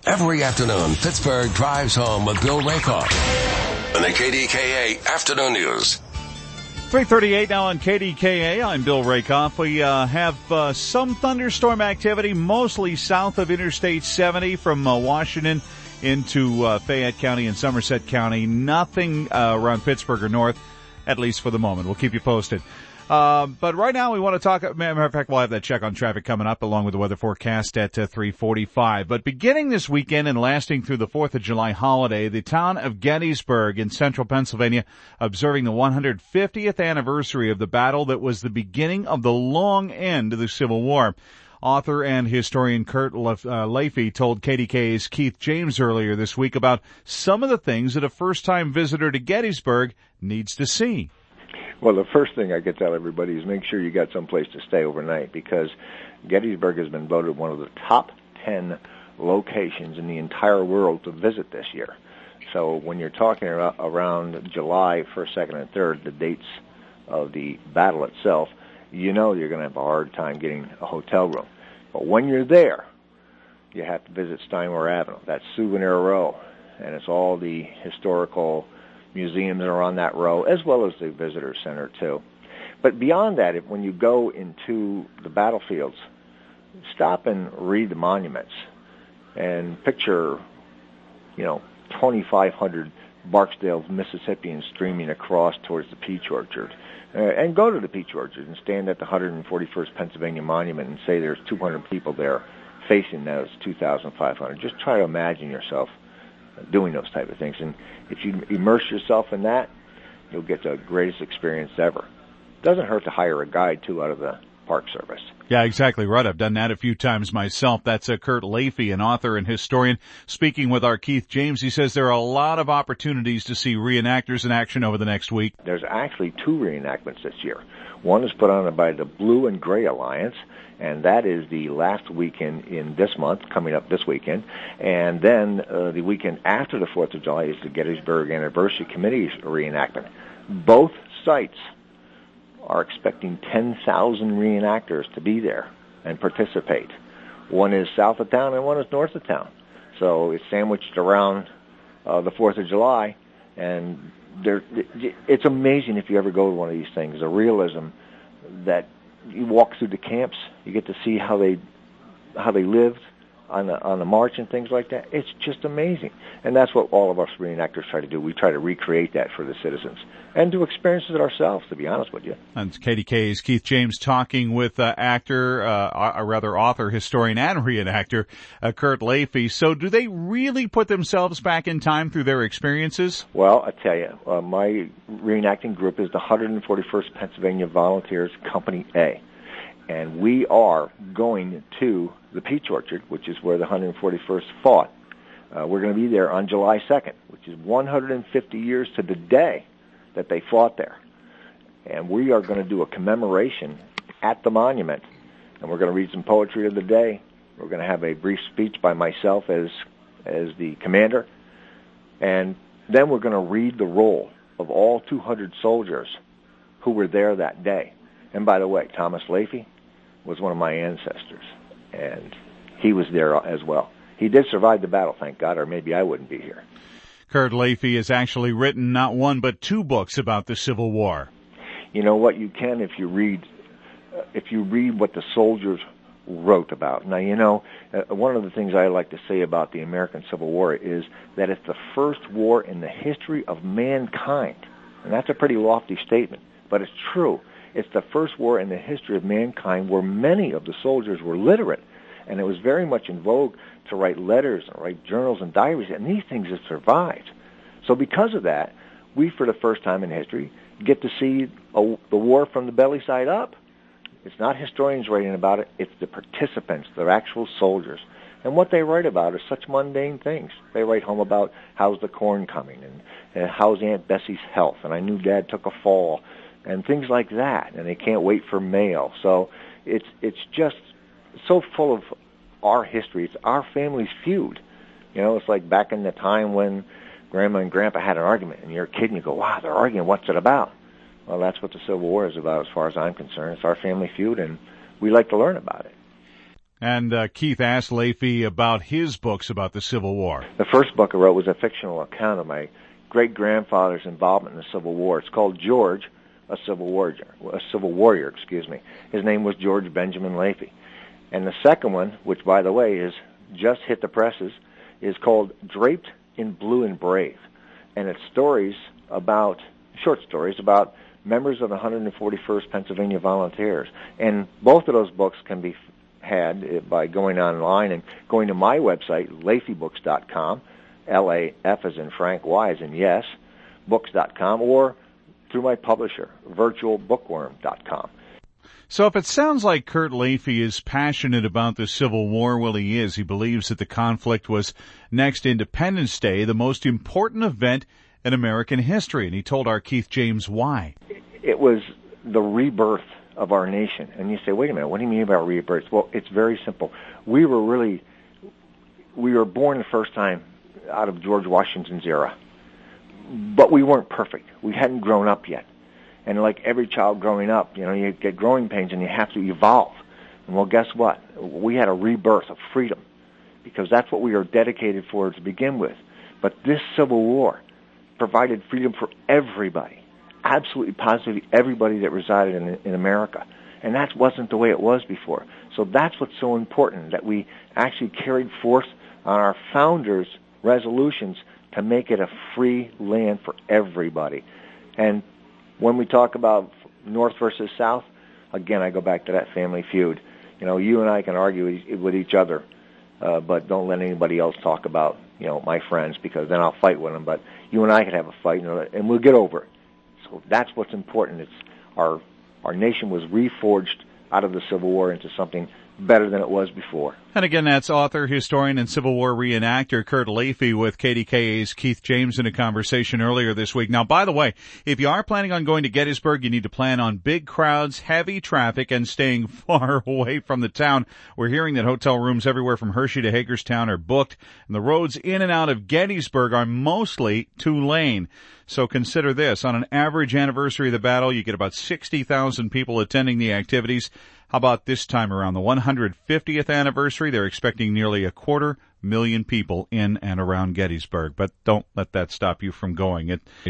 Every afternoon, Pittsburgh drives home with Bill Rakoff and the KDKA Afternoon News. 3:38 now on KDKA. I'm Bill Rakoff. We have some thunderstorm activity, mostly south of Interstate 70 from Washington into Fayette County and Somerset County. Nothing around Pittsburgh or north, at least for the moment. We'll keep you posted. But right now we want to talk, matter of fact, we'll have that check on traffic coming up along with the weather forecast at 3:45. But beginning this weekend and lasting through the 4th of July holiday, the town of Gettysburg in central Pennsylvania observing the 150th anniversary of the battle that was the beginning of the long end of the Civil War. Author and historian Kurt Leahy told KDKA's Keith James earlier this week about some of the things that a first-time visitor to Gettysburg needs to see. Well, the first thing I could tell everybody is make sure you got someplace to stay overnight, because Gettysburg has been voted one of the top 10 locations in the entire world to visit this year. So when you're talking around July 1st, 2nd, and 3rd, the dates of the battle itself, you know you're going to have a hard time getting a hotel room. But when you're there, you have to visit Steinmore Avenue. That's Souvenir Row, and it's all the historical museums that are on that row, as well as the visitor center too. But beyond that, when you go into the battlefields, stop and read the monuments and picture, 2,500 Barksdale Mississippians streaming across towards the Peach Orchard. And go to the Peach Orchard and stand at the 141st Pennsylvania Monument and say there's 200 people there facing those 2,500. Just try to imagine yourself doing those type of things. And if you immerse yourself in that, you'll get the greatest experience ever. Doesn't hurt to hire a guide, too, out of the Park Service. Yeah, exactly right. I've done that a few times myself. That's Kurt Leahy, an author and historian, speaking with our Keith James. He says there are a lot of opportunities to see reenactors in action over the next week. There's actually 2 reenactments this year. One is put on by the Blue and Gray Alliance, and that is the last weekend in this month, coming up this weekend. And then the weekend after the 4th of July is the Gettysburg Anniversary Committee's reenactment. Both sites are expecting 10,000 reenactors to be there and participate. One is south of town and one is north of town. So it's sandwiched around the 4th of July, and it's amazing if you ever go to one of these things, the realism that you walk through the camps, you get to see how they lived on the march and things like that. It's just amazing. And that's what all of us reenactors try to do. We try to recreate that for the citizens and to experience it ourselves, to be honest with you. And KDK's Keith James talking with author, historian, and reenactor Kurt Leahy. So do they really put themselves back in time through their experiences? Well, I tell you, my reenacting group is the 141st Pennsylvania Volunteers Company A. And we are going to the Peach Orchard, which is where the 141st fought. We're going to be there on July 2nd, which is 150 years to the day that they fought there. And we are going to do a commemoration at the monument. And we're going to read some poetry of the day. We're going to have a brief speech by myself as the commander. And then we're going to read the roll of all 200 soldiers who were there that day. And by the way, Thomas Leahy was one of my ancestors, and he was there as well. He did survive the battle, thank God, or maybe I wouldn't be here. Kurt Leahy has actually written not one but 2 books about the Civil War. You know what? You can if you read what the soldiers wrote about. Now, one of the things I like to say about the American Civil War is that it's the first war in the history of mankind. And that's a pretty lofty statement, but it's true. It's the first war in the history of mankind where many of the soldiers were literate, and it was very much in vogue to write letters and write journals and diaries, and these things have survived. So because of that, we, for the first time in history, get to see the war from the belly side up. It's not historians writing about it, it's the participants, the actual soldiers. And what they write about are such mundane things. They write home about how's the corn coming, and how's Aunt Bessie's health, and I knew Dad took a fall, and things like that, and they can't wait for mail. So it's just so full of our history. It's our family's feud. It's like back in the time when Grandma and Grandpa had an argument, and you're a kid and you go, wow, they're arguing, what's it about? Well, that's what the Civil War is about as far as I'm concerned. It's our family feud, and we like to learn about it. And Keith asked Leafy about his books about the Civil War. The first book I wrote was a fictional account of my great-grandfather's involvement in the Civil War. It's called George, a Civil Warrior. His name was George Benjamin Leafy. And the second one, which, by the way, is just hit the presses, is called Draped in Blue and Brave. And it's short stories about members of the 141st Pennsylvania Volunteers. And both of those books can be had by going online and going to my website, LeafyBooks.com, L-A-F as in Frank, Y as in yes, books.com, or through my publisher, virtualbookworm.com. So if it sounds like Kurt Leafy is passionate about the Civil War, well, he is. He believes that the conflict was next Independence Day, the most important event in American history, and he told our Keith James why. It was the rebirth of our nation. And you say, wait a minute, what do you mean about rebirth? Well, it's very simple. We were born the first time out of George Washington's era. But we weren't perfect. We hadn't grown up yet. And like every child growing up, you get growing pains and you have to evolve. And well, guess what? We had a rebirth of freedom because that's what we were dedicated for to begin with. But this Civil War provided freedom for everybody, absolutely positively everybody that resided in America. And that wasn't the way it was before. So that's what's so important, that we actually carried forth on our founders' resolutions to make it a free land for everybody. And when we talk about North versus South, again, I go back to that family feud. You and I can argue with each other, but don't let anybody else talk about, my friends, because then I'll fight with them. But you and I can have a fight, and we'll get over it. So that's what's important. It's our nation was reforged out of the Civil War into something better than it was before. And again, that's author, historian, and Civil War reenactor Kurt Leafy with KDKA's Keith James in a conversation earlier this week. Now, by the way, if you are planning on going to Gettysburg, you need to plan on big crowds, heavy traffic, and staying far away from the town. We're hearing that hotel rooms everywhere from Hershey to Hagerstown are booked, and the roads in and out of Gettysburg are mostly two-lane. So consider this. On an average anniversary of the battle, you get about 60,000 people attending the activities. How about this time around the 150th anniversary? They're expecting nearly 250,000 people in and around Gettysburg. But don't let that stop you from going.